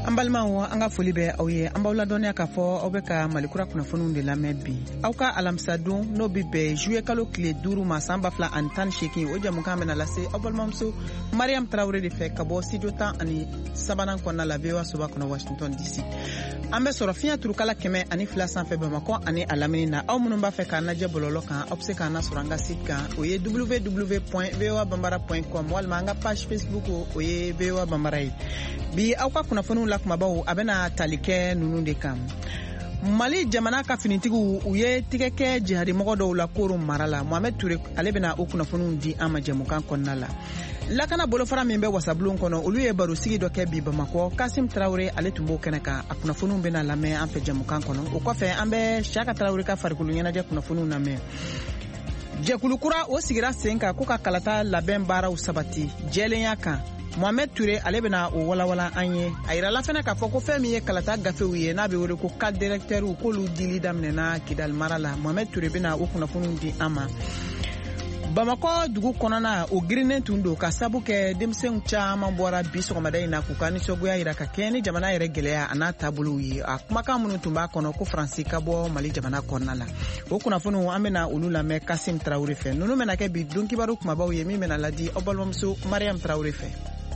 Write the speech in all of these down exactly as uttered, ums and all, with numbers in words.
An balimaw an ka foli bɛ aw ye an b'aw ladɔnniya k'a fɔ aw bɛ ka Malikura kunnafoniw de lamɛn bi aw ka alamisa don n'o bi bɛn juillet kalo tile duuru ma san ba fila ani tan ni seegin o jamukan bɛna lase aw balimamuso Mariam Tarawele de fɛ ka bɔ studio tan ani sabanan kɔnɔna la V O A soba kɔnɔ Washington D C. An bɛ sɔrɔ fiɲɛ turukala kɛmɛ ani fila sanfɛ Bamakɔ ani a lamini na aw minnu b'a fɛ k'a lajɛ bɔlɔlɔ kan aw bɛ se k'an lasɔrɔ an ka site kan o ye w w w point v o a bambara point com walima an ka page Facebook o ye V O A Bambara ye. Bi aw ka kunnafoniw la kumabaw a bɛna tali kɛ ninnu de kan. Mali jamana ka finitigiw u ye tigɛ kɛ jihadi mɔgɔ dɔw la Koro mara la. Mohamed Ture ale bɛna o kunnafoniw di an ma jɛmukan kɔnɔna la. Lakana bolofara min bɛ wasabulon kɔnɔ olu ye baro sigi dɔ kɛ bi Bamakɔ. Kasim Tarawele ale tun b'o kɛnɛ kan a kunnafoniw bɛna lamɛn an fɛ jɛmukan kɔnɔ. O kɔfɛ an bɛ Siyaka Tarawele ka farikolo ɲɛnajɛ kunnafoniw lamɛn. Jɛkulu kura o sigira sen kan ko ka kalata labɛn baaraw sabati jɛlenya kan. Mohamed Ture ale bɛna o walawala an ye a yirala fana k'a fɔ ko fɛn min ye kalata gafew ye n'a bɛ wele ko cadre directeur k'olu dili daminɛna Kidali mara la. Mohamed Ture bɛna o kunnafoniw di an ma. Bamakɔ dugu kɔnɔna o girinnen tun don ka sabu kɛ denmisɛnw caman bɔra bi sɔgɔmada in na k'u ka nisɔngoya yira ka kɛɲɛ ni jamana yɛrɛ gɛlɛya a n'a taabolow ye a kumakan minnu tun b'a kɔnɔ ko Faransi ka bɔ Mali jamana kɔnɔna la o kunnafoniw an bɛna olu lamɛn Kasim Tarawele fɛ ninnu bɛna kɛ bi don kibaru kumabaw ye min bɛna ladi aw balimamuso Mariam Tarawele fɛ.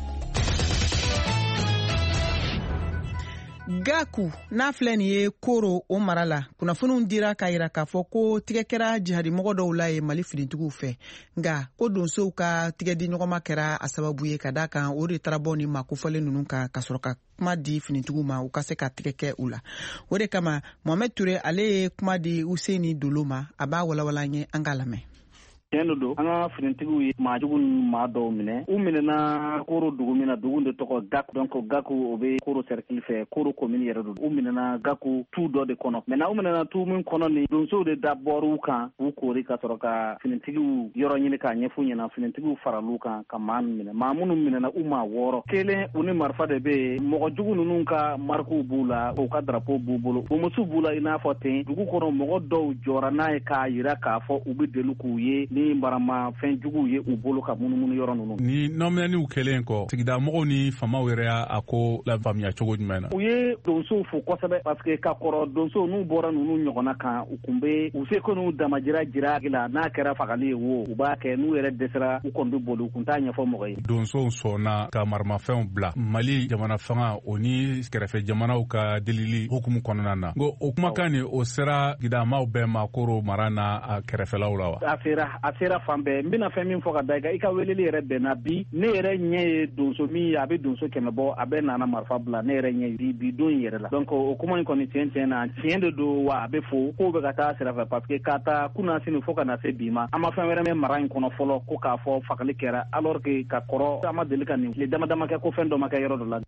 Gaku n'a filɛ nin ye Koro o mara la kunnafoniw dira k'a yira k'a fɔ ko tigɛ kɛra jihadi mɔgɔ dɔw la ye Mali finitigiw fɛ nka ko donsow ka tigɛ di ɲɔgɔnma kɛra a sababu ye ka da kan o de taara bɔ ni makofɔlen ninnu kan ka sɔrɔ ka kuma di finitigiw ma u ka se ka tigɛ kɛ u la o de kama Mohamed Ture ale ye kuma di Useni Dolo ma a b'a walawala an ye an ka lamɛn. Tiɲɛ don an ka finitigiw ye maajugu maa dɔw minɛ u minɛna Koro dugu min na dugu de tɔgɔ Gaku donc Gaku o bɛ Koro cercle fɛ Koro commune yɛrɛ don u minɛna Gaku tu dɔ de kɔnɔ maintenant u minɛna tu min kɔnɔ ni donsow de dabɔr'u kan u koori ka sɔrɔ ka finitigiw yɔrɔ ɲini k'a ɲɛf'u ɲɛna finitigiw faral'u kan ka maa minɛ maa minnu minɛna u maa wɔɔrɔ kelen u ni marifa de bɛ yen mɔgɔ jugu ninnu ka marikuw b'u la u ka drapeau b'u bolo bomusu b'u la i n'a fɔ ten dugu kɔnɔ mɔgɔ dɔw jɔra n'a ye k'a yira k'a fɔ u bɛ deli k'u ye ni barama fɛn juguw ye u bolo ka munumunu yɔrɔ ninnu. Ni nɔminɛniw kɛlen kɔ sigida mɔgɔw ni famaw yɛrɛ y'a ko la faamuya cogo jumɛn na? U ye donsow fo kosɛbɛ parce que ka kɔrɔ donsow n'u bɔra ninnu ɲɔgɔnna kan u kun bɛ u se ko n'u damajira jira la n'a kɛra fagali ye wo u b'a kɛ n'u yɛrɛ dɛsɛra u kɔni bɛ boli u kun t'a ɲɛfɔ mɔgɔ ye. Donsow sɔnna ka maramafɛnw bila Mali jamana fanga o ni kɛrɛfɛ jamanaw ka delili hukumu kɔnɔna na. Ngo o kumakan ni o sera sigidamaw bɛɛ ma Koro mara n'a a kɛrɛfɛlaw la wa? A sera a sera fan bɛɛ n bɛna fɛn min fɔ ka da i kan i ka weleli yɛrɛ bɛnna bi ne yɛrɛ ɲɛ ye donso min ye a bɛ donso kɛmɛ bɔ a bɛ nana marifa bila ne yɛrɛ ɲɛ bi bi don yɛrɛ la donc o kuma in kɔni tiɲɛ tiɲɛ na tiɲɛ de don wa a bɛ fo k'o bɛ ka taa sira fɛ parce que k'a ta kunna sini fo ka na se bi ma an ma fɛn wɛrɛ mɛn mara in kɔnɔ fɔlɔ ko k'a fɔ fagali kɛra alors que ka kɔrɔ an ma deli ka nin tile dama dama kɛ ko fɛn dɔ ma kɛ yɔrɔ dɔ la.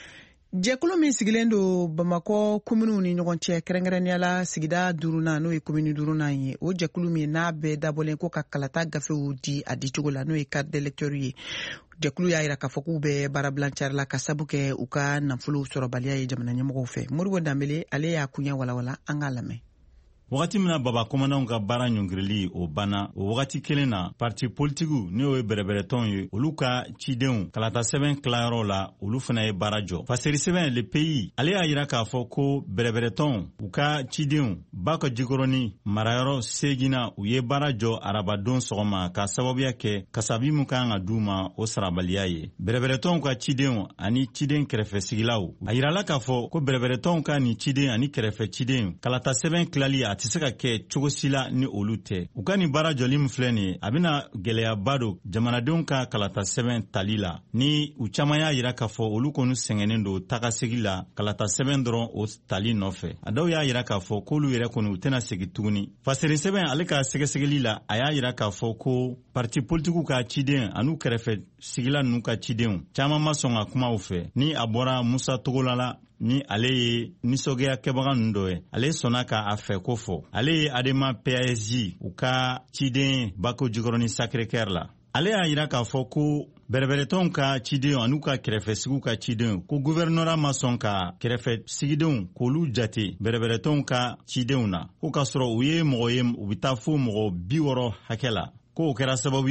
Jɛkulu min sigilen don Bamakɔ kominiw ni ɲɔgɔn cɛ kɛrɛnkɛrɛnnenya la sigida duurunan n'o ye komini duurunan ye o jɛkulu min n'a bɛɛ dabɔlen ko ka kalata gafew di a di cogo la n'o ye carte d'électeur ye jɛkulu y'a yira k'a fɔ k'u bɛ baarabilancari la ka sabu kɛ u ka nafolo sɔrɔbaliya ye jamana ɲɛmɔgɔw fɛ Moribo Danbele ale y'a kuɲɛ walawala an k'a lamɛn. Wagati mina baba komandanw ka baara ɲɔngirili o banna o wagati kelen na parti politigiw n'o ye bɛrɛbɛrɛtɔnw ye olu ka cidenw kalata sɛbɛn tilayɔrɔ la olu fana ye baara jɔ faseri sɛbɛn le pays ale y'a yira k'a fɔ ko bɛrɛbɛrɛtɔnw u ka cidenw ba ka jikɔrɔni marayɔrɔ segina u ye baara jɔ arabadon sɔgɔma ka sababuya kɛ kasabi min kan ka d'u ma o sarabaliya ye bɛrɛbɛrɛtɔnw ka cidenw ani ciden kɛrɛfɛ sigilaw a yirala k'a fɔ ko bɛrɛbɛrɛtɔnw ka ni ciden ani kɛrɛfɛ ciden kalata sɛbɛn tilali a tɛ se ka kɛ cogo si la ni olu tɛ u ka nin baara jɔli min filɛ nin a bɛna gɛlɛyaba don jamanadenw ka kalata sɛbɛn tali la ni u caman y'a yira k'a fɔ olu kɔni sɛgɛnnen don tagasegi la kalata sɛbɛn dɔrɔn o tali nɔfɛ a dɔw y'a yira k'a fɔ k'olu yɛrɛ kɔni u tɛna segin tuguni faseri sɛbɛn ale ka sɛgɛsɛgɛli la a y'a yira k'a fɔ ko parti politigiw ka ciden an'u kɛrɛfɛ sigila ninnu ka cidenw caman ma sɔn ka kuma u fɛ ni a bɔra Musa Togola la ni ale ye nisɔngoya kɛbaga ninnu dɔ ye ale sɔnna ka a fɛ ko fɔ ale ye Adema P A S J u ka ciden Bako Jikɔrɔni Sacré-Cœur la ale y'a yira k'a fɔ ko bɛrɛbɛrɛtɔnw ka cidenw an'u ka kɛrɛfɛ sigiw ka cidenw ko gouvernement ma sɔn ka kɛrɛfɛ sigidenw k'olu jate bɛrɛbɛrɛtɔnw ka cidenw na ko k'a sɔrɔ u ye mɔgɔ ye u bɛ taa fo mɔgɔ bi wɔɔrɔ hakɛ la ko o kɛra sababu ye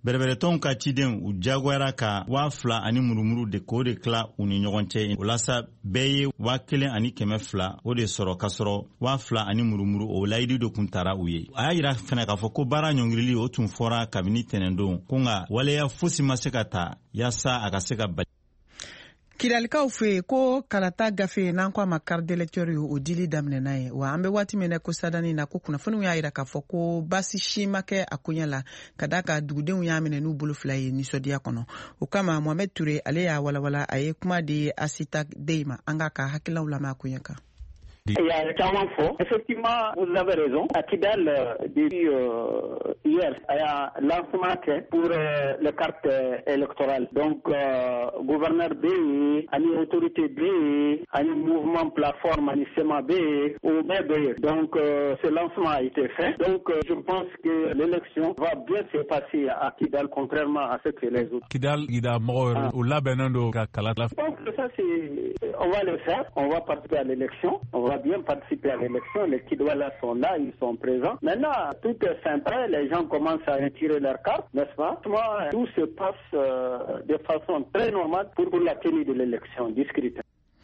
Bereberetɔnw ka ciden u jagoyara ka waa fila ani murumuru de k'o de tila u ni ɲɔgɔn cɛ walasa bɛɛ ye waa kelen ani kɛmɛ fila o de sɔrɔ ka sɔrɔ waa fila ani murumuru o layidu de kun tara u ye. A y'a yira fɛnɛ k'a fɔ ko baara ɲɔngirili o tun fɔra kabini tɛnɛndon ko nka waleya fosi ma se ka ta yaasa a ka se ka bali. Kidalikaw fe ko kalata gafe n'an ko a ma carte d'électeur o dili daminɛna ye wa an bɛ waati min na ko sadani na ko kunnafoniw y'a yira k'a fɔ ko basi si ma kɛ a koɲɛ la ka da ka dugudenw y'a minɛ n'u bolo fila ye nisɔndiya kɔnɔ o kama Mohamed Touré ale y'a walawala a ye kuma di Asita Dey ma an ka ka hakililaw lamɛn a koɲɛ kan. Il y a clairement faux. Effectivement, vous avez raison. À Kidal, depuis euh, hier, il y a lancement pour euh, les cartes électorales. Donc, euh, gouverneur B, une autorité B, un mouvement plateforme, un S E M A B, au B B. Donc, euh, ce lancement a été fait. Donc, euh, je pense que l'élection va bien se passer à Kidal, contrairement à ce que les autres. Kidal, il a mort au Labenando Kalata. Je pense que ça, c'est. On va le faire. On va participer à l'élection. On va bien participer à l'élection. Les Kidwala sont là, ils sont présents. Maintenant, tout est simple. Les gens commencent à retirer leurs cartes, n'est-ce pas? Moi, tout se passe euh, de façon très normale pour, pour la tenue de l'élection discrète.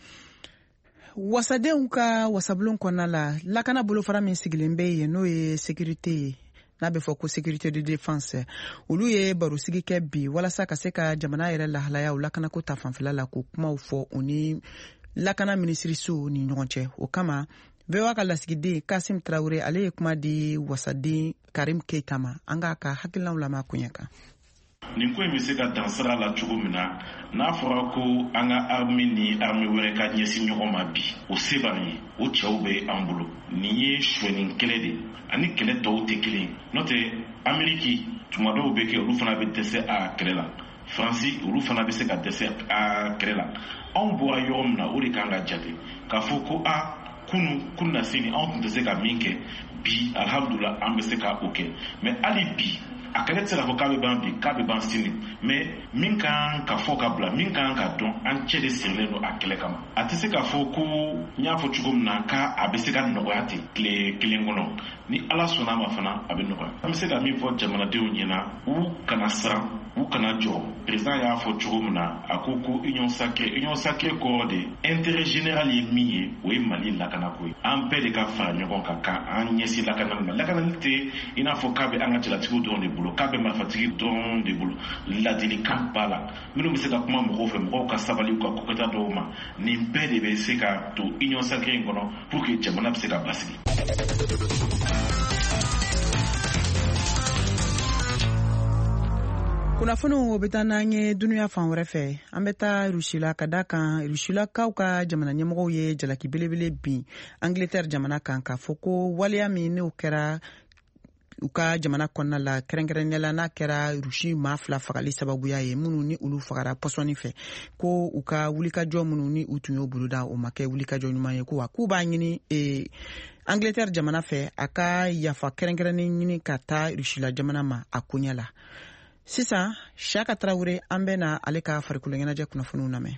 Wasadenw ka wasabulon kɔnɔna la lakana bolofara min sigilen bɛ yen n'o ye sécurité ye n'a bɛ fɔ ko sécurité de défense olu ye barosigi kɛ bi walasa ka se ka jamana yɛrɛ lahalaya o lakanako ta fanfɛla la k'o kumaw fɔ o ni lakana minisiriso ni ɲɔgɔn cɛ o kama V O A ka lasigiden Kasim Traoré ale ye kuma di wasaden Karim Keita ma an ka ka hakilinaw lamɛn a koɲɛ kan. Nin ko in bɛ se ka dansira la cogo min na n'a fɔra ko an ka armée ni armée wɛrɛ ka ɲɛsin ɲɔgɔn ma bi o se b'an ye o cɛw bɛ an bolo nin ye suɲɛni kɛlɛ de ani kɛlɛ tɔw tɛ kelen n'o tɛ Amérique tuma dɔw bɛ kɛ olu fana bɛ dɛsɛ a kɛlɛ la Faransi olu fana bɛ se ka dɛsɛ a kɛlɛ la anw bɔra yɔrɔ min na o de kan ka jate k'a fɔ ko a kunu kunu na sini anw tun tɛ se ka min kɛ bi alhamdulillah an bɛ se ka o kɛ mais hali bi a kɛlɛ tɛ se ka fɔ k'a bɛ ban bi k'a bɛ ban sini mais min kan ka fɔ ka bila min kan ka dɔn an cɛ de sirilen don a kɛlɛ kama a tɛ se k'a fɔ ko n y'a fɔ cogo min na k'a bɛ se ka nɔgɔya ten tile kelen kɔnɔ ni ala sɔnna ma fana a bɛ nɔgɔya an bɛ se ka min fɔ jamanadenw ɲɛna u kana siran u kana jɔ président y'a fɔ cogo min na a ko ko union sacrée union sacrée kɔrɔ de intérêt général ye min ye o ye Mali lakanako ye an bɛɛ de ka fara ɲɔgɔn kan ka an ɲɛsin lakanali ma lakanali tɛ i n'a fɔ k'a bɛ an ka cɛlatigiw dɔrɔn de bolo k'a bɛ marifatigi dɔrɔn de bolo ladilikan b'a la minnu bɛ se ka kuma mɔgɔw fɛ mɔgɔw ka sabali u ka kokɛta dɔw ma nin bɛɛ de bɛ se ka to union sacrée in kɔnɔ pour que jamana bɛ se ka basigi. Kunnafoniw bɛ taa n'an ye dunuya fan wɛrɛ fɛ an bɛ taa Rusila ka da kan Rusilakaw ka jamana ɲɛmɔgɔw ye jalaki belebele bin Angleterre jamana kan k'a fɔ ko waleya min n'o kɛra u ka jamana kɔnɔna la kɛrɛnkɛrɛnnenya la n'a kɛra Rusi maa fila fagali sababuya ye minnu ni olu fagara pɔsɔni fɛ ko u ka wulikajɔ minnu ni u tun y'o boloda o ma kɛ wulikajɔ ɲuman ye ko wa k'u b'a ɲini ee Angleterre jamana fɛ a ka yafa kɛrɛnkɛrɛnnen ɲini ka taa Rusila jamana ma a koɲɛ la. Sisan Shaka Traoré an bɛ na ale ka farikolo ɲɛnajɛ kunnafoniw lamɛn.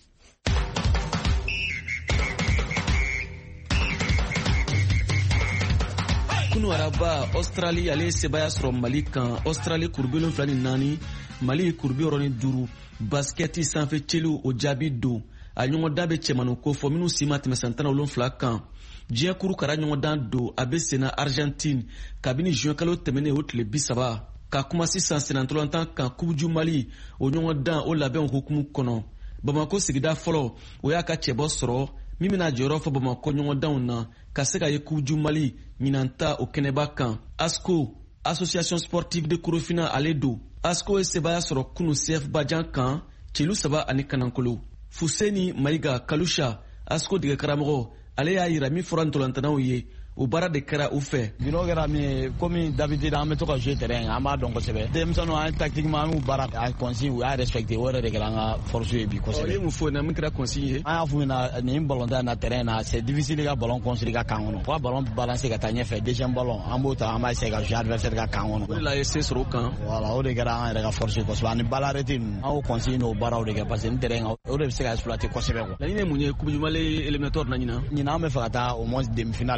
Kunu araba Australie ale sebaya sɔrɔ Mali kan Australie kurubi wolonwula ni naani Mali kurubi wɔɔrɔ ni duuru basketi sanfɛ cɛliw o jaabi don a ɲɔgɔndan bɛ cɛmanu ko fɔ minnu si ma tɛmɛ san tan ni wolonwula kan diɲɛ kuru kara ɲɔgɔndan don a bɛ senna Argentine kabini juin kalo tɛmɛnen o tile bi saba ka kuma sisan senatɔlɔntan kan kubuju Mali o ɲɔgɔndan o labɛn hukumu kɔnɔ Bamako sigida fɔlɔ o y'a ka cɛbɔ sɔrɔ min bɛna jɔyɔrɔ fɔ Bamako ɲɔgɔndanw na ka se ka ye kubuju Mali ɲinan ta o kɛnɛba kan ASCO Association Sportive de Korofina ale do ASCO ye sebaya sɔrɔ kunu C F Bajan kan celu saba ani kanankolo Fuseni Mayiga Kalusha ASCO dege karamɔgɔ ale y'a yira min fɔra ntɔlɔntanaw ye o baara de kɛra u fɛ. Bino kɛra min ye komi d'habitude an bɛ to ka jouer terrain an b'a dɔn kosɛbɛ. Denmisɛnninw an tactiquement an y'u baara a consigne u y'a respecté o yɛrɛ de kɛra an ka force ye bi kosɛbɛ. Ɔ ye mun fɔ na min kɛra consigne ye. An y'a f'u ɲɛna nin ballon tan na terrain na c'est difficile ka ballon construire ka kan kɔnɔ. Fo ka ballon balancer ka taa ɲɛfɛ deuxième ballon an b'o ta an b'a essayer ka jouer adversaire ka kan kɔnɔ. O de la ye se sɔrɔ o kan. Voilà o de kɛra an yɛrɛ ka force ye kosɛbɛ ani balle arrêté ninnu an y'o consigne n'o baaraw de kɛ parce que ni terrain kan o de bɛ se ka exploiter kosɛbɛ quoi. Laɲini ye mun ye Coupe du Mali éliminatoire na ɲinan. Ɲinan an bɛ fɛ ka taa au moins demi finale pour que an ka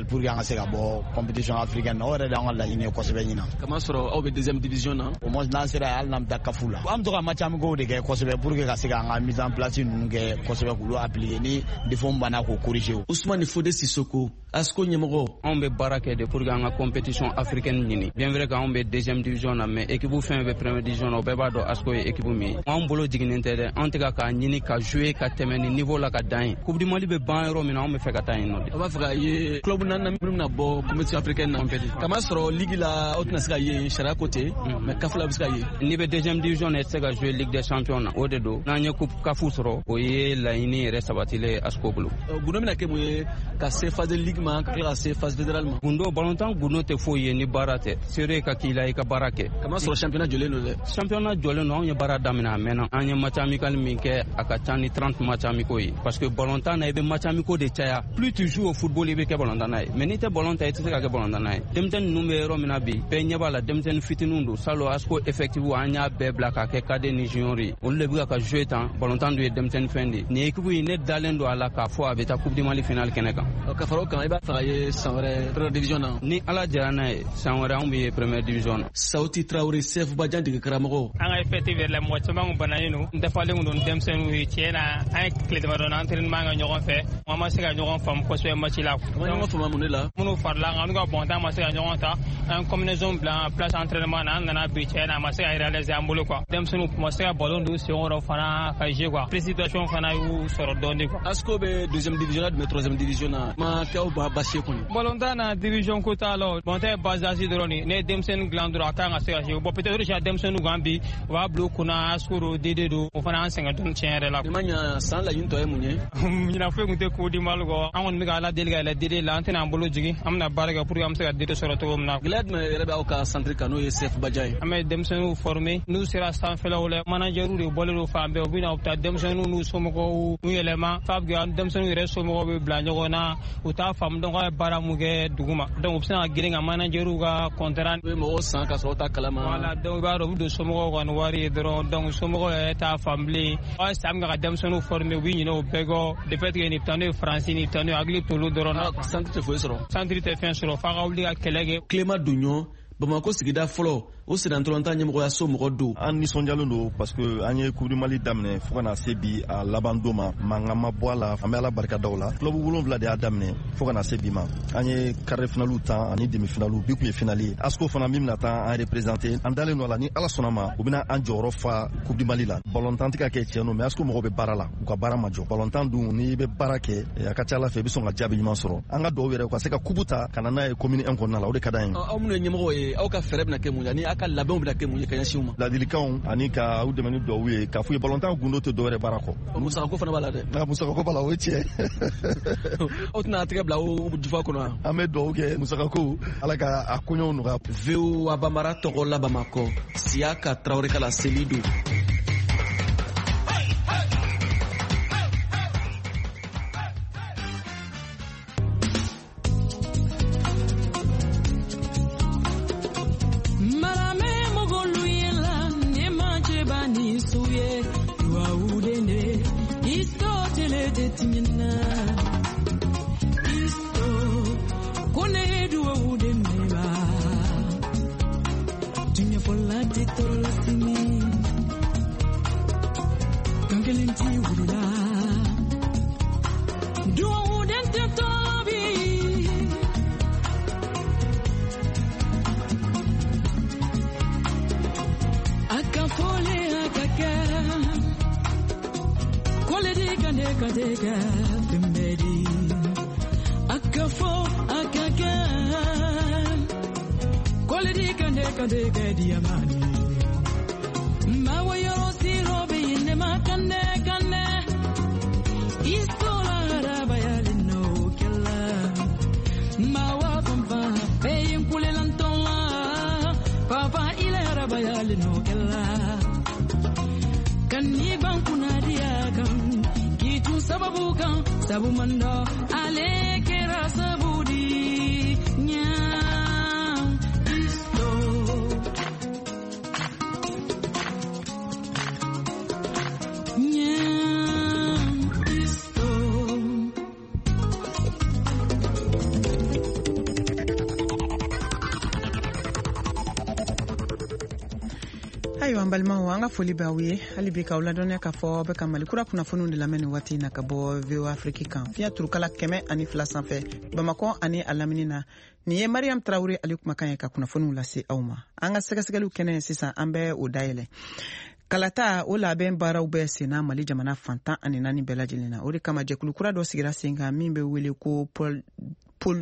se ka bɔ compétition africaine na o yɛrɛ de an ka laɲini ye kosɛbɛ ɲina kama sɔrɔ aw bɛ deuxième division na au moins n'an sera hali n'an bɛ taa kafu la an bɛ to ka match amicaux de kɛ kosɛbɛ pour que ka se k'an ka mise en place ninnu kɛ kosɛbɛ k'olu appliquer ni défaut min banna k'o corriger. Ousmane Fode Sissoko ASCO ɲɛmɔgɔ anw bɛ baara kɛ de pour que an ka compétition africaine ɲini bien vrai que anw bɛ deuxième division na mais équipe fɛn bɛ première division na o bɛɛ b'a dɔn ASCO ye équipe min ye anw bolo jiginnen tɛ dɛ anw tɛ ka k'a ɲini ka jouer ka tɛmɛ ni niveau la ka dan ye coupe du mali bɛ ban yɔrɔ min na anw bɛ fɛ ka taa yen nɔ de. a b'a fɛ ka ye club naani minnu bɛna bɔ compétition africaine na kama sɔrɔ ligue la aw tɛna se ka ye sariya ko ten mais CAF la bɛ se ka ye. n'i bɛ deuxième division na i tɛ se ka jouer ligue des champions na o de don n'an ye coupe CAF sɔrɔ o ye laɲini yɛrɛ sabatilen ye ASCO bolo. gundo bɛna kɛ mun ye ka se phase de ligue ma ka tila ka se phase fédérale ma. gundo ballontan gundo tɛ foyi ye ni baara tɛ seere ka k'i la i ka baara kɛ. kama sɔrɔ championnat jɔlen don dɛ. championnat jɔlen don anw ye baara daminɛ a mɛnna an ye match amical min kɛ a ka ca ni trente match amicaux ye parce que ballontan na i bɛ match amicaux de caya plus tu joues au football i bɛ kɛ ballontan na ye mais n'i tɛ ballon ta i tɛ se ka kɛ ballontan na ye. denmisɛnnin ninnu bɛ yɔrɔ min na bi bɛɛ ɲɛ b'a la denmisɛnnin fitininw don salon ASCO effectif an y'a bɛɛ bila k'a kɛ cadet ni junior ye olu de bɛ ka jouer tan ballontan dun ye denmisɛnnin fɛn de nin équipe in ne dalen don a la k'a fɔ a bɛ taa coupe du mali finale kɛnɛ kan. ka fara o kan i b'a fɛ ka ye san wɛrɛ première division na. ni ala jɛra n'a ye san wɛrɛ anw bɛ ye première division na. Sauti Traoré Sefu Badian dege karamɔgɔ. an ka effectif yɛrɛ la mɔgɔ caman kun bananen don n dafalen don denmisɛnninw ye tiɲɛ na an ye tile damadɔ na entraînement kɛ ɲɔgɔn fɛ an ma se ka ɲɔgɔn faamu kosɛbɛ match la. an ma ɲɔgɔn faamu mun de la. minnu farila kan olu ka bɔnta ma se ka ɲɔgɔn ta an combinaison bila en place entraînement na an nana bi tiɲɛ na a ma se ka réaliser an bolo quoi. denmisɛnninw kuma se ka ballon don sen kɔrɔ fana ka jouer quoi. précipitation fana y'u sɔrɔ dɔɔnin quoi. ASCO bɛ deuxième division na tun troisième division na ma kɛ aw ba basi kun. ballontan na division ko t'a la bɔnta ye basage dɔrɔn de ne ye denmisɛnnin dilan dɔrɔn a kan ka se ka jouer bon peut-être déjà denmisɛnninw kan bi u b'a bila u kunna ASCO do dede do o fana an sɛgɛn dɔɔnin tiɲɛ yɛrɛ la. i ma ɲɛ san laɲini tɔ ye mun ye. ɲinan foyi tun tɛ coupe du mali kɔ an kɔni bɛ ka ala deli ka yɛlɛ dede la an tɛna an bolo jigin an bɛna baara kɛ pour que an bɛ se ka dede sɔrɔ cogo min na. gɛlɛya jumɛn yɛrɛ bɛ aw ka centre kan n'o ye Sefu Badian ye. an bɛ denmisɛnninw former n'u sera sanfɛlaw la manager de bɔlen don fan bɛɛ u bɛ na u bɛ taa denmisɛnninw n'u somɔgɔw n'u yɛlɛma f'a bɛ kɛ denmisɛnninw yɛrɛ somɔgɔw bɛ bila ɲɔgɔn na u t'a faamu donc a ye baara mun kɛ dugu ma donc u bɛ se ka girin ka managerw ka contrat. u ye mɔgɔw san ka sɔrɔ ta kalama. voilà donc i b'a dɔn u bɛ don somɔgɔw ka ni wari ye dɔrɔn donc somɔgɔw yɛrɛ t'a faamu bilen aw ye san min kɛ ka denmisɛnninw former u bɛ ɲinɛ o bɛɛ kɔ de fait que nin bɛ taa n'o ye faransi nin bɛ taa n'o ye hakili t'olu dɔrɔn na. centre tɛ foyi sɔrɔ. centre tɛ fɛn sɔrɔ f'a ka wuli ka kɛlɛ kɛ. Clément Dugnon Bamako sigida fɔlɔ o sirantɔlɔntan ɲɛmɔgɔya so mɔgɔ don. an nisɔndiyalen don parce que an ye coupe du mali daminɛ fo ka na se bi a laban don ma mankan ma bɔ a la an bɛ ala barika da o la club wolonwula de y'a daminɛ fo ka na se bi ma an ye quart de finale tan ani demi finale bi kun ye finale ye ASCO fana min bɛna taa an représenter an dalen don a la ni ala sɔnna ma u bɛna an jɔyɔrɔ fa coupe du mali la ballontan tɛ ka kɛ tiɲɛ don mais ASCO mɔgɔw bɛ baara la u ka baara ma jɔ ballontan dun n'i bɛ baara kɛ a ka ca ala fɛ i bɛ sɔn ka jaabi ɲuman sɔrɔ an ka dɔw yɛrɛ u ka se ka coupe ta ka na n'a ye commune un kɔnɔna la o de ka d'an ye. aw minnu ye ɲɛmɔgɔ ye aw ka fɛɛrɛ bɛna kɛ mun ye ani aw ka labɛnw bɛna kɛ mun ye ka ɲɛsin u ma. ladilikanw ani ka aw dɛmɛ ni dɔw ye k'a fɔ ye ballontan gundo tɛ dɔwɛrɛ baara kɔ. musakako fana b'a la dɛ. nka musakako b'a la o ye tiɲɛ. aw tɛna tigɛ bila o jufa kɔnɔ wa. an bɛ dugawu kɛ musakako ala ka a koɲɛw nɔgɔya. V O A Bambara tɔgɔ la Bamakɔ Siyaka Traoré Kala seli don. Sabu mando ale kera sabudi nyam isto nyam isto an balimaw an ka foli b'aw ye hali bi k'aw ladɔnniya k'a fɔ bɛ ka malikura kunnafoniw de lamɛn nin waati na ka bɔ V O A Afrique kan fiɲɛ turukala kɛmɛ ani fila sanfɛ Bamakɔ ani a lamini na nin ye Mariam Tarawele ale kumakan ye ka kunnafoniw lase aw ma an ka sɛgɛsɛgɛliw kɛnɛ sisan an bɛ o dayɛlɛ kalata o labɛn baaraw bɛɛ senna Mali jamana fantan ani naani bɛɛ lajɛlen na o de kama jɛkulu kura dɔ sigira sen kan min bɛ wele ko pôle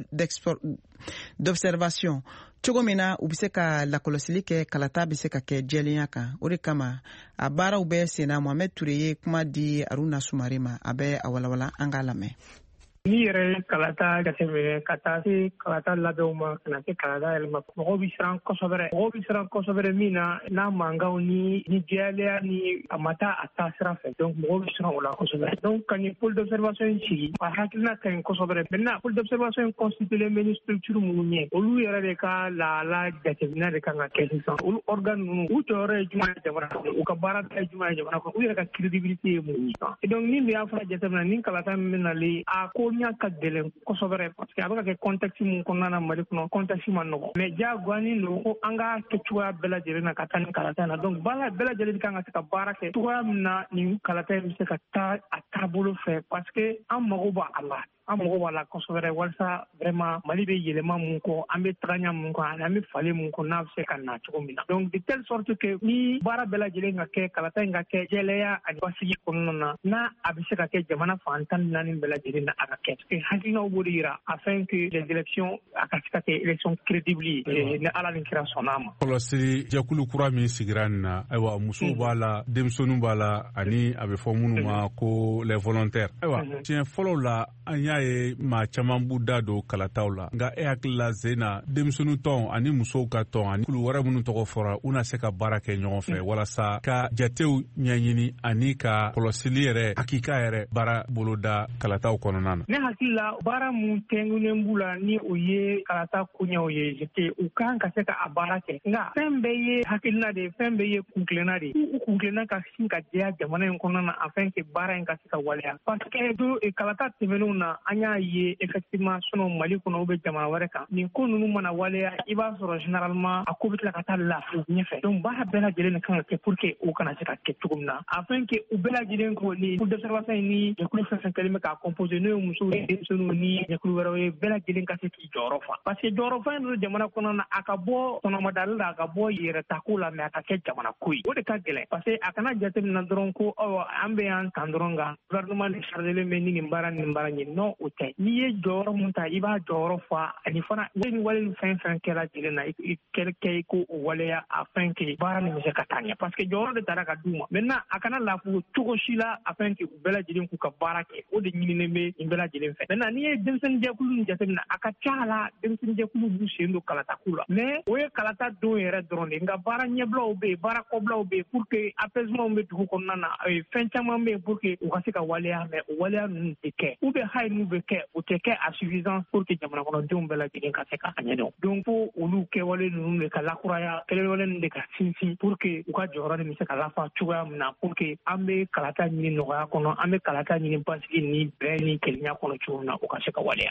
d'observation cogo min na u bɛ se ka lakɔlɔsili kɛ kalata bɛ se ka kɛ jɛlenya kan o de kama a baaraw bɛɛ senna Mohamed Ture ye kuma di Aruna Sumare ma a bɛ a walawala an k'a lamɛn. Ni yɛrɛ kalata jateminɛ ka taa se kalata labɛnw ma ka na se kalata yɛlɛma mɔgɔw bɛ siran kosɛbɛ mɔgɔw bɛ siran kosɛbɛ min na n'a mankanw ni ni jɛlenya ni a ma taa a taa sira fɛ donc mɔgɔw bɛ siran o la kosɛbɛ donc ka nin pôle d'observation in sigi a hakilina ka ɲi kosɛbɛ maintenant pôle d'observation in constitué bɛ ni structure minnu ɲɛ olu yɛrɛ de ka lahala jateminɛ de kan ka kɛ sisan olu organe ninnu u jɔyɔrɔ ye jumɛn ye jamana kɔnɔ u ka baara kɛ jumɛn ye jamana kɔnɔ u yɛrɛ ka crédibilité ye mun ye donc ni de y'a fɔra jateminɛ ni kalata min bɛ nalen a ko ɲa ka gɛlɛn kosɛbɛ parce que a bɛ ka kɛ contexte mun kɔnɔna na Mali kɔnɔ contexte ma nɔgɔ mais diyagoyani don ko an ka kɛ cogoya bɛɛ lajɛlen na ka taa nin kalata in na donc baara bɛɛ lajɛlen kan ka se ka baara kɛ cogoya min na nin kalata in bɛ se ka taa a taabolo fɛ parce que an mago b'a la an mago b'a la kosɛbɛ walasa vraiment Mali bɛ yɛlɛma mun kɔ an bɛ tagaɲa mun kɔ ani an bɛ falen mun kɔ n'a bɛ se ka na cogo min na donc de telle sorte que ni baara bɛɛ lajɛlen ka kɛ kalata in ka kɛ jɛlɛya ani basigi kɔnɔna na n'a a bɛ se ka kɛ jamana fantan naani bɛɛ lajɛlen na a ka kɛ parce que hakilinaw b'o de yira afin que les élections a ka se ka kɛ élection crédible ye ni Ala ni kira sɔnn'a ma. Kɔlɔsili jɛkulu kura min sigira nin na ayiwa musow b'a la denmisɛnninw b'a la ani a bɛ fɔ minnu ma ko les volontaires ayiwa tiɲɛ fɔlɔ la an y'a ye maa caman b'u da don kalataw la nka e hakili la Zena denmisɛnninw tɔn ani musow ka tɔn ani kulu wɛrɛ minnu tɔgɔ fɔra u na se ka baara kɛ ɲɔgɔn fɛ walasa ka jatew ɲɛɲini ani ka kɔlɔsili yɛrɛ hakika yɛrɛ baara boloda kalataw kɔnɔna na. Ne hakili la baara mun kɛngunnen b'u la ni o ye kalata koɲɛw ye jete u kan ka se ka a baara kɛ nka fɛn bɛɛ ye hakilina de ye fɛn bɛɛ ye kunkilenna de ye u kunkilenna ka sin ka diya jamana in kɔnɔna na afin que baara in ka se ka waleya parce que do kalata tɛmɛnenw na an y'a ye effectivement sinon Mali kɔnɔ u bɛ jamana wɛrɛ kan nin ko ninnu mana waleya i b'a sɔrɔ généralement a ko bɛ tila ka taa lafiya ɲɛfɛ donc baara bɛɛ lajɛlen de kan ka kɛ pour que u kana se ka kɛ cogo min na afin que u bɛɛ lajɛlen ko ni pôle d'observation ni jɛkulu fɛn fɛn kɛlen bɛ k'a composer n'o ye musow ye denmisɛnninw ni jɛkulu wɛrɛw ye bɛɛ lajɛlen ka se k'i jɔyɔrɔ fa parce que jɔyɔrɔ fa in don jamana kɔnɔ na a ka bɔ tɔnɔmadali la a ka bɔ yɛrɛtako la mais a ka kɛ jamana ko ye o de ka gɛlɛn parce que a kana jateminɛ dɔrɔn ko ɔ an bɛ yan tan dɔrɔn nka gouvernement de chargelen bɛ ni nin baara nin baara ɲini non o tɛ n'i ye jɔyɔrɔ mun ta i b'a jɔyɔrɔ fa ani fana ni wale ni fɛn fɛn kɛra lajɛlen na i kɛ kɛ i ko o waleya afin que baara nin bɛ se ka taa ɲɛ parce que jɔyɔrɔ de taara ka d'u ma maintenant a kana lafiya cogo si la afin que u bɛɛ lajɛlen k'u ka baara kɛ o de ɲininen bɛ nin bɛɛ lajɛlen fɛ maintenant n'i ye denmisɛnnin jɛkulu nin jateminɛ a ka ca la denmisɛnnin jɛkulu b'u sen don kalataku la mais o ye kalata don yɛrɛ dɔrɔn de nka baara ɲɛbilaw bɛ yen baara kɔbilaw bɛ yen pour que apaisement bɛ dugu kɔnɔna na fɛn caman bɛ yen pour que u ka se ka waleya mais o waleya ninnu tɛ kɛ ou bien hali n'u bɛ kɛ o tɛ kɛ à suffisance pour que jamana kɔnɔdenw bɛɛ lajɛlen ka se ka ɲɛdɔn donc fo olu kɛwale ninnu de ka lakuraya kɛlɛwale ninnu de ka sinsin pour que u ka jɔyɔrɔ nin bɛ se ka lafa cogoya min na pour que an bɛ kalata ɲini nɔgɔya kɔnɔ an bɛ kalata ɲini basigi ni bɛɛ ni kelenya kɔnɔ cogo min na u ka se ka waleya.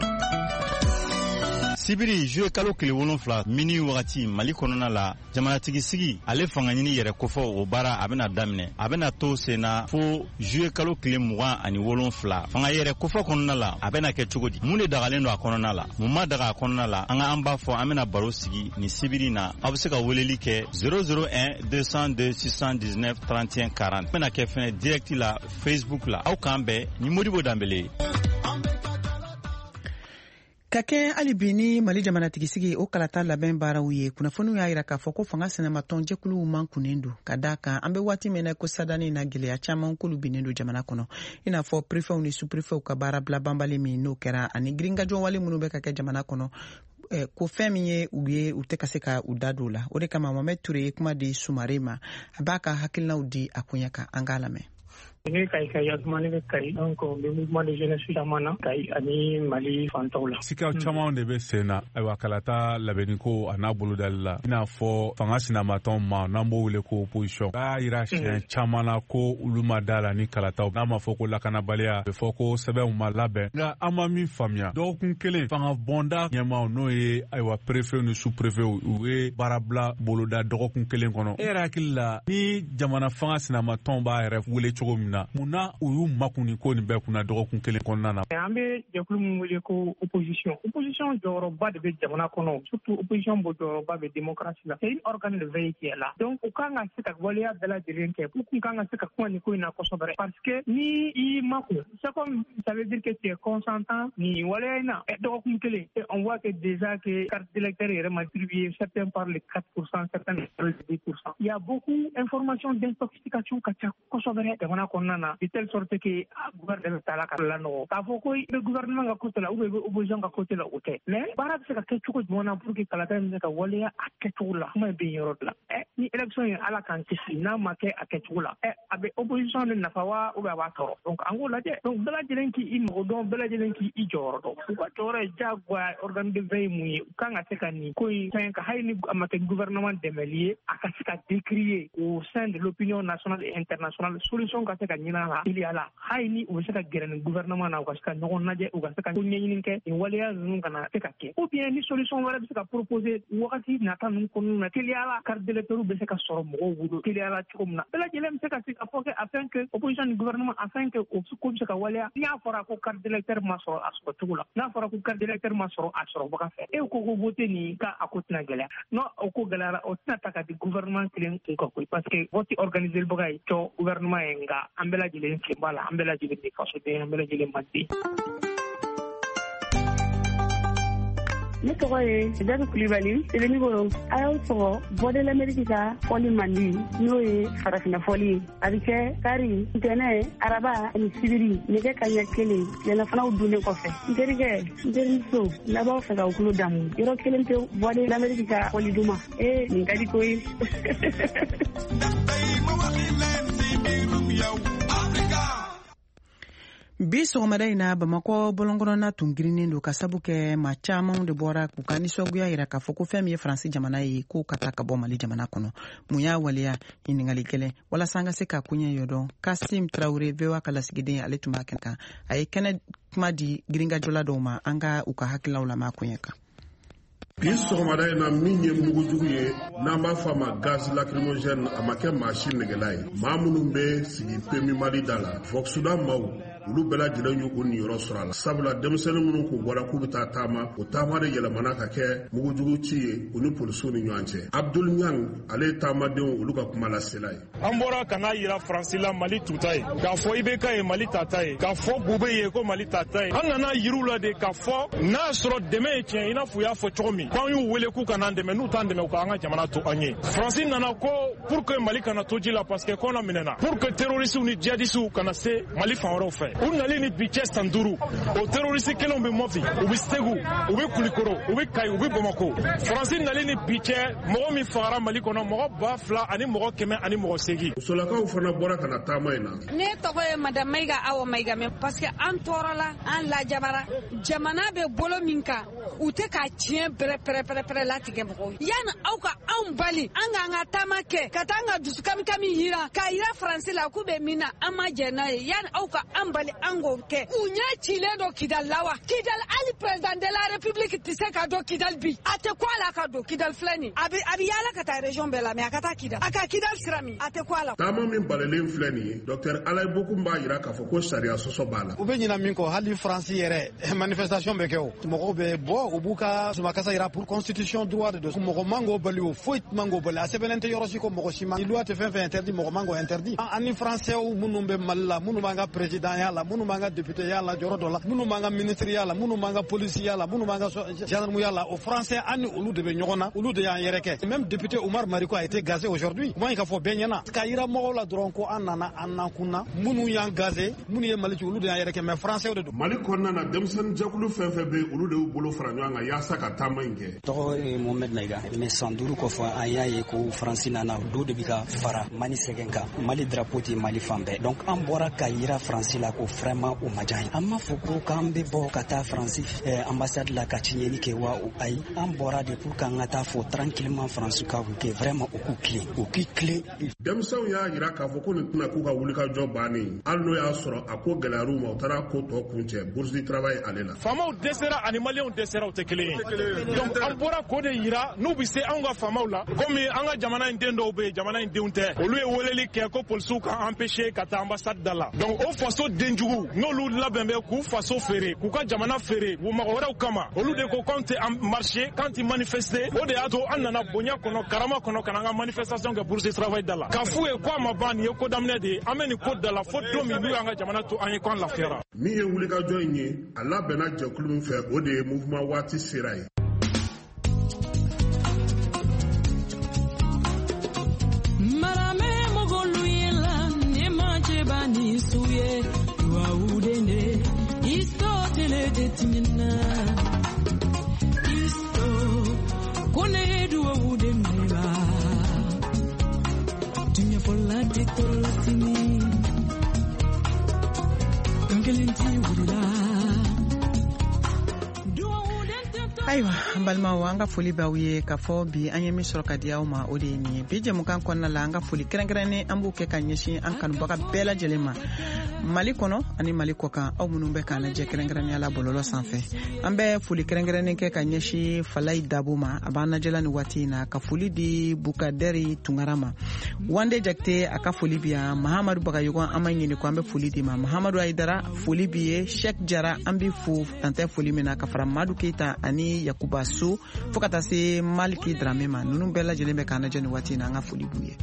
Sibiri juye kalo tile wolonfila mini wagati Mali kɔnɔna la jamanatigi sigi ale fanga ɲini yɛrɛ kofɔ o baara a bɛna daminɛ a bɛna to senna fo juye kalo tile mugan ani wolonfila fanga yɛrɛ kofɔ kɔnɔna la a bɛna kɛ cogo di mun de dagalen don a kɔnɔna la mun ma daga a kɔnɔna la an ka an b'a fɔ an bɛna baro sigi ni sibiri na aw bɛ se ka weleli kɛ zéro zéro un deux cent deux six cent dix-neuf trente et un quarante bɛna kɛ fɛnɛ direct la Facebook la aw k'an bɛn ni Modibo Danbele. Ka kɛ hali bi ni Mali jamanatigi sigi o kalata labɛn baaraw ye kunnafoniw y'a jira k'a fɔ ko fanga sɛnɛmatɔn jɛkuluw man kunnen don ka da kan an bɛ waati min na ko sadani na gɛlɛya caman k'olu binnen don jamana kɔnɔ i n'a fɔ préfɛtw ni sous-préfɛtw ka baara bila banbali min n'o kɛra ani girinkajɔ wale minnu bɛ ka kɛ jamana kɔnɔ ko fɛn min ye u ye u tɛ ka se ka u da don la o de kama Mohamed Ture ye kuma di Sumare ma a b'a ka hakilinaw di a kunya kan an k'a lamɛn. ne kai kai yaduma ne kai donc le mouvement de jeunesse jamana kai ani Mali fantola sika chama de be sena ay wakalata labeni ko anabulu dalla ina fo fanga sinama ton ma nambo wele ko opposition ka ira shen chamana ko uluma dala ni kalata na ma fo ko lakana balia be fo ko sebe ma labe nga amami famia do kun kele fanga bonda nyama no e ay wa préfet no sous préfet ou barabla boloda do kun kele kono era killa ni jamana fanga sinama ton ba ref wele chogo mina muna uyu makuni ko ni be kuna do kun kele kono na ambe je kulum wele ko opposition opposition joro ba de be jamana kono surtout opposition bo joro ba be démocratie là c'est une organe de veille qui est là donc au kan ga sika volia de la dirien ke pour kan ga sika ko ni ko na ko sobre parce que ni i mako c'est comme ça veut dire que tu es consentant ni wala na et donc kele on voit que déjà que carte d'électeur est redistribuée certains par les quatre pour cent certains par les dix pour cent il y a beaucoup d'informations d'intoxication ka ko sobre de wana konnana de telle sorte que gouvernement tala kala no ta fo ko le gouvernement ga côté là ou opposition ga côté là ote mais bara se ka kechu ko mona pour que kala tan ka wala akechu la ma be yorot la eh ni élection ala kan ci na ma ke akechu la eh abe opposition ne nafawa ou ba toro donc angola de donc bela jelen ki im ko don bela jelen ki i jordo ko tore jagwa organe de veille mu kan ateka ni ko sen ka hayni amate gouvernement de melier akasika décrier au sein de l'opinion nationale et internationale solution ka teka nyina la il y a la hayni ou se ka geren gouvernement na ko ska ngon naje ou ka ka nyini ke in waliya zun kana teka ke ou bien ni solution wala se ka proposer wakati na tan ko na teliala carte d'électeur be se ka soro mo wudo teliala tikomna bela jelen se ka se ka foke afin que opposition du gouvernement afin que o su ko se ka waliya ya fora ko carte d'électeur ma soro asko tugula na fora ko carte d'électeur ma soro asoro baka fe e ko ko voter ni ka akotna gele no o ko galara o tina taka di gouvernement clen ko ko parce que vote organiser bagay to gouvernement nga ambela jelen ke bala ambela jelen ni faso de ambela jelen mati ne tɔgɔ ye Jadu Kulibali Sebenikoro a y'aw sɔgɔ Voix de l'Amérique ka fɔli mandi n'o ye farafina fɔli ye a bɛ kɛ kari ntɛnɛ araba ani sibiri nɛgɛ kaɲɛ kelen tilelafanaw dunnen kɔfɛ n terikɛ n terimuso n'a b'aw fɛ k'aw tulo damu yɔrɔ kelen tɛ Voix de l'Amérique ka fɔli duman ee nin ka di ko ye bi sɔgɔmada in na bamakɔ bɔlɔnkɔnɔna tun girinin don ka sabu kɛ maa camanw de bɔra k'u ka nisɔngoya yira k'a fɔ ko fɛn min ye faransi jamana ye k'u ka taa ka bɔ mali jamana kɔnɔ mun y'a waleya ɲiningali gɛlɛn walasa an ka se ka kuɲɛ yɔdɔn kasim tarawure voa ka lasigiden ale tun b'a kɛnɛ kan a ye kɛnɛ kuma di giringajɔla dɔw ma an ka u ka hakililaw lamɛn a kuɲɛ kan bi sɔgɔmada in na min ye mugujugu ye n'an b'a fɔ a ma gaz lacrymogène a ma kɛ maa si nɛgɛla ye maa minnu bɛ sigi pemi mali da la voxuda maw olu bɛɛ lajɛlen y'u o niyɔrɔ sɔrɔ a la sabula denmisɛnnin minnu k'u bɔra k'u bɛ taa taama o taama de yɛlɛmana ka kɛ mugujugu ci ye u ni polisiw ni ɲɔgɔn cɛ abdul ɲang ale ye taamadenw olu ka kuma lasela ye an bɔra ka n'a yira faransi la mali tuta ye k'a fɔ i bɛ ka ye mali tata ye k'a fɔ bube ye ko mali tata ye an nana yiriw la de k'a fɔ n'a sɔrɔ dɛmɛ ye tiɲɛ i n'a fɔ u y'a fɔ cogo min k'an y'u wele k'u kana an dɛmɛ n'u t'an dɛmɛ u k'an ka jamana to an ye faransi nana ko pour que mali kana to ji la parce que kɔnɔ minɛna pour que terrorisiw ni djihadisiw kana se mali fan wɛrɛw fɛ u nali ni bi cɛ san duuru o terroriste kelenw bɛ mɔfi u bɛ segu u bɛ kulikoro u bɛ kayi u bɛ bamako faransi nali ni bi cɛ mɔgɔ min fagara mali kɔnɔ mɔgɔ ba fila ani mɔgɔ kɛmɛ ani mɔgɔ segi musolakaw fana bɔra ka na taama in na ne tɔgɔ ye madame mayiga awa mayiga mɛ parce que an tɔɔrɔla an lajabara jamana bɛ bolo min kan u tɛ k'a tiɲɛ pɛrɛ-pɛrɛ-pɛrɛ latigɛ mɔgɔw yanni aw ka anw bali an k'an ka taama kɛ ka taa an ka dusukami-kami yira k'a yira faransi la k'u bɛ min na an ma jɛ n'a ye yanni aw ka an bali an k'o kɛ u ɲɛ cilen don kidali la wa kidali hali président de la république tɛ se ka don kidali bi a tɛ ko a la ka don kidali filɛ nin a bɛ a bɛ yaala ka taa région bɛɛ la mɛ a ka taa kidali a ka kidali sira min a tɛ ko a la. taama min balalen filɛ nin ye docteur alayi bokum b'a yira k'a fɔ ko sariya sɔsɔ b'a la. u bɛ ɲina min kɔ hali faransi yɛrɛ manifestation bɛ kɛ o mɔgɔw bɛ bɔ u b'u ka sumakasa yira pour constitution droit de don mɔgɔ man k'o bali o foyi man k'o bali a sɛbɛnnen tɛ yɔrɔ si ko mɔgɔ si ma ni loi tɛ fɛn fɛn interdit mɔgɔ man k'o interdit an ni français minnu bɛ mali la minnu b'an ka président ya yala munu manga député yala joro dola munu manga ministre yala munu manga police yala munu manga gendarme yala au français ani olu de be ñogona olu de yan yereke même député Omar Mariko a été gazé aujourd'hui moi il faut benyana ka ira mo la dron ko anana anakuna munu yan gazé munu ye mali olu de yan yereke mais français de mali konna na demsen jakulu fenfe be olu de bolo franyo nga yasa ka tamange to Mohamed Naiga mais sanduru ko fa ayaye ko francina na do de bika fara mani segenka mali drapeau ti mali fambe donc an bora ka ira france la ko vraiment o majai amma foko kambe bo kata france eh, ambassade la katinyeni ke wa o ai an bora de pour kan ata fo tranquillement france ka ko ke vraiment o ku clé o ki clé demsaw ya ira ka foko ni tuna ku ka wuli ka job bani alno ya soro ako galaru ma tara ko to kunche bourse du travail alela famaw desera animalion desera o te clé donc an bora ko de ira no bi se an ga famaw la comme an ga jamana indendo be jamana indunte o lu e woleli ke ko polsu ka empêcher kata ambassade dala donc o faso denjugu no lu labembe ku faso fere ku ka jamana fere wo ma wora kama o lu de ko compte en marché quand il manifester o de ato anana bonya kono karama kono kananga manifestation ke bourse travail dala ka fu e kwa mabani e ko damne de ameni ko dala fo do mi lu anga jamana to an kon la fera mi ye wuli ka joinye ala bena jakulu fe o de mouvement wati sirai bani suye wa udene isto tele detimina isto kone du wa udene ba dunya fola de tolatini kangelinti wudila ayiwa an balimaw an ka foli b'aw ye k'a fɔ bi an ye min sɔrɔ ka di aw ma o de ye nin ye bi jɛmukan kɔnɔna la an ka foli kɛrɛnkɛrɛnnen an b'o kɛ ka ɲɛsin an kanubaga bɛɛ lajɛlen ma mali kɔnɔ ani mali kɔkan aw minnu bɛ k'an lajɛ kɛrɛnkɛrɛnnenya la bɔlɔlɔ sanfɛ an bɛ foli kɛrɛnkɛrɛnnen kɛ ka ɲɛsin Falayi Dabo ma a b'an lajɛla ni waati in na ka foli di Bukadɛri Tunkara ma Wande Jakite a ka foli bi yan Mahamadu Bagayogo an ma ɲini ko an bɛ foli di ma Mahamadu Ayidara foli bi ye Sheikh Jara an bɛ fo an tɛ foli min na ka fara Madu Keita ani Yakuba So fo ka taa se Maliki Drame ma ninnu bɛɛ lajɛlen bɛ k'an lajɛ ni waati in na an ka foli b'u ye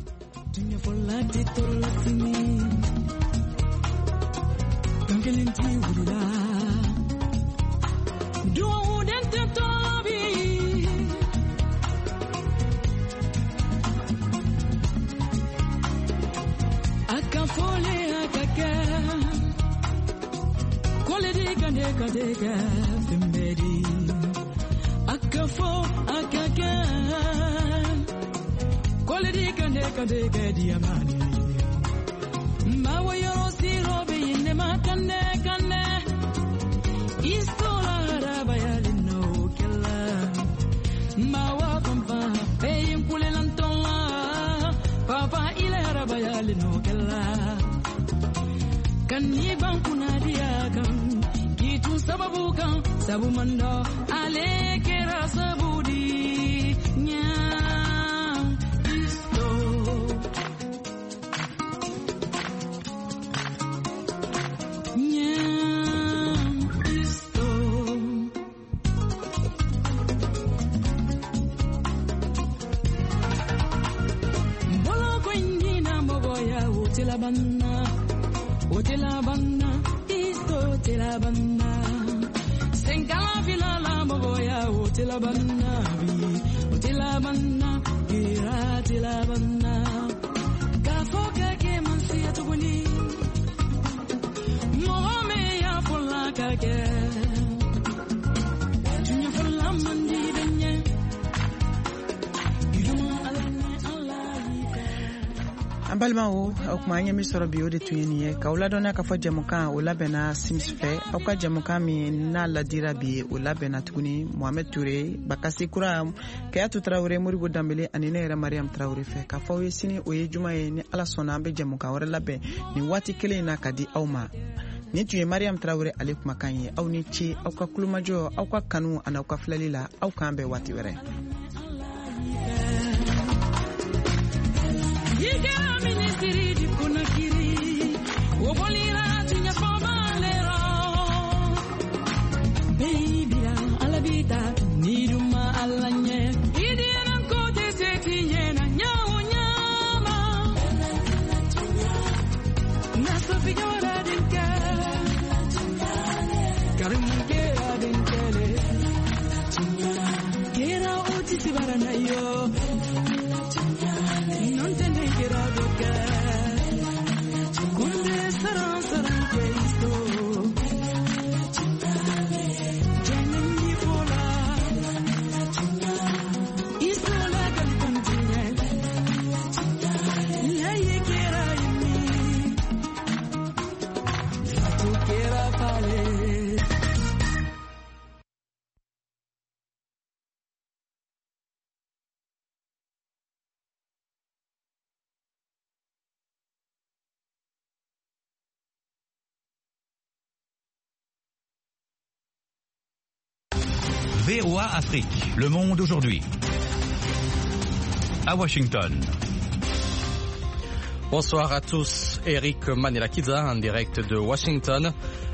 kangelinti wudila duwa udente tobi akafole akaka kole de kande kande ka fembedi akafo akaka kole de kande kande ka diamani mawa yoro siro be inde makane kane istola rabayali no kella mawa pampa be impule lantola papa ile rabayali no kella kanni bankuna dia kan kitu sababu kan sabu mando ale kera sabudi nya Banna, Otela Banna, Isto Tela Banna, Senkala Villa La Mogoya, Otela Banna, Otela Banna, Ira Tela Banna, Kafoka Keman Siatuni, Mohame ya Folaka Ke, Junior Folamandi Benye. an balimaw o kuma an ye min sɔrɔ bi o de tun ye nin ye k'aw ladɔnniya k'a fɔ jɛmukan o labɛnna sims fɛ aw ka jɛmukan min n'a ladira bi o labɛnna tuguni Mohamed Ture Bakasi Kura Kayatu Tarawele Moribo Dambele ani ne yɛrɛ Mariam Tarawele fɛ k'a fɔ aw ye sini o ye juma ye ni Ala sɔnna an bɛ jɛmukan wɛrɛ labɛn nin waati kelen in na ka di aw ma nin tun ye Mariam Tarawele ale kumakan ye aw ni ce aw ka kulumajɔ aw ka kanu ani aw ka filɛli la aw k'an bɛn waati wɛrɛ. Yigera ministiri di kunakiri Wobolira tunya fomalero Baby alabita niduma alanye Idiana kote seti yena nyawo nyama Nasa figura dinka V O A Afrique, Le Monde aujourd'hui. À Washington. Bonsoir à tous, Eric Manelakiza en direct de Washington.